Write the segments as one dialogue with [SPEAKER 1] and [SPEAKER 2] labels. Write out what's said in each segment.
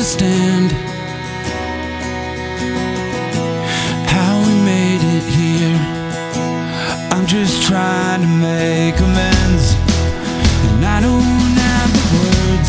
[SPEAKER 1] understand how we made it here. I'm just trying to make amends, and I don't have the words.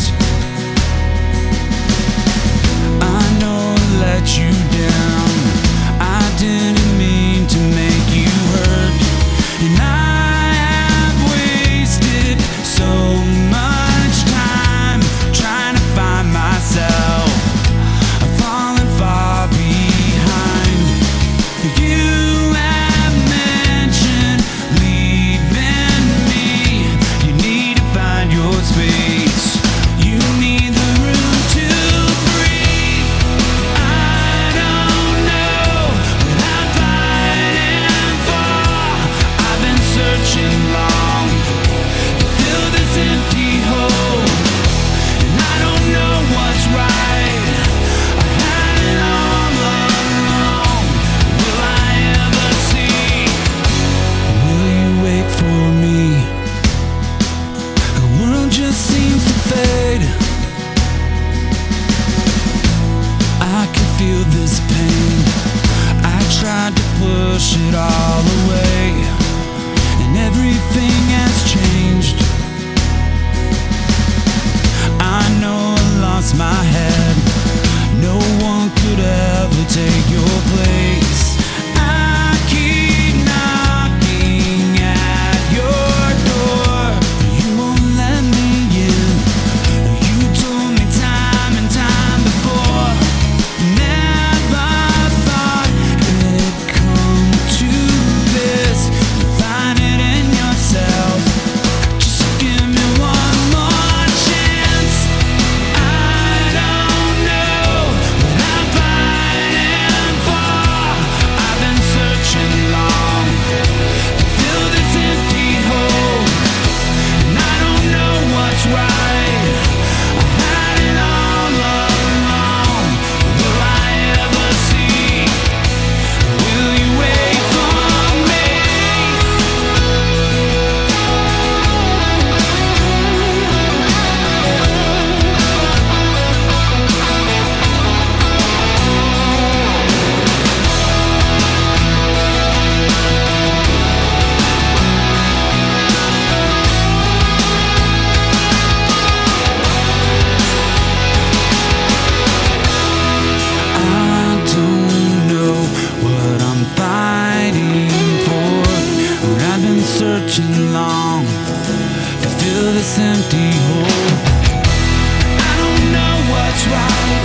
[SPEAKER 1] I know I let you down. I didn't mean to make you hurt, and I have wasted so much time trying to find myself. I've fallen far behind. You have mentioned leaving me. You need to find your space. You need the room to breathe. I don't know what I'm fighting for. I've been searching long to fill this empty hole, and I don't know what's right. I had it all along. Will I ever see? Will you wait for me? The world just seems to fade. I can feel this pain. I tried to push it all away, and everything has changed. I know I lost my head. No one could ever take your place. I keep knocking at your door. You won't let me in. You told me time and time before. Never thought it'd come to this. You find it in yourself. Just give me one more chance. I don't know what I'm fighting for. I've been searching long to fill this empty hole, and I don't know what's right. I had it all along. Will I ever see? Will you wait for me? I don't know what I'm fighting for, but I've been searching long to fill this empty hole. I don't know what's right.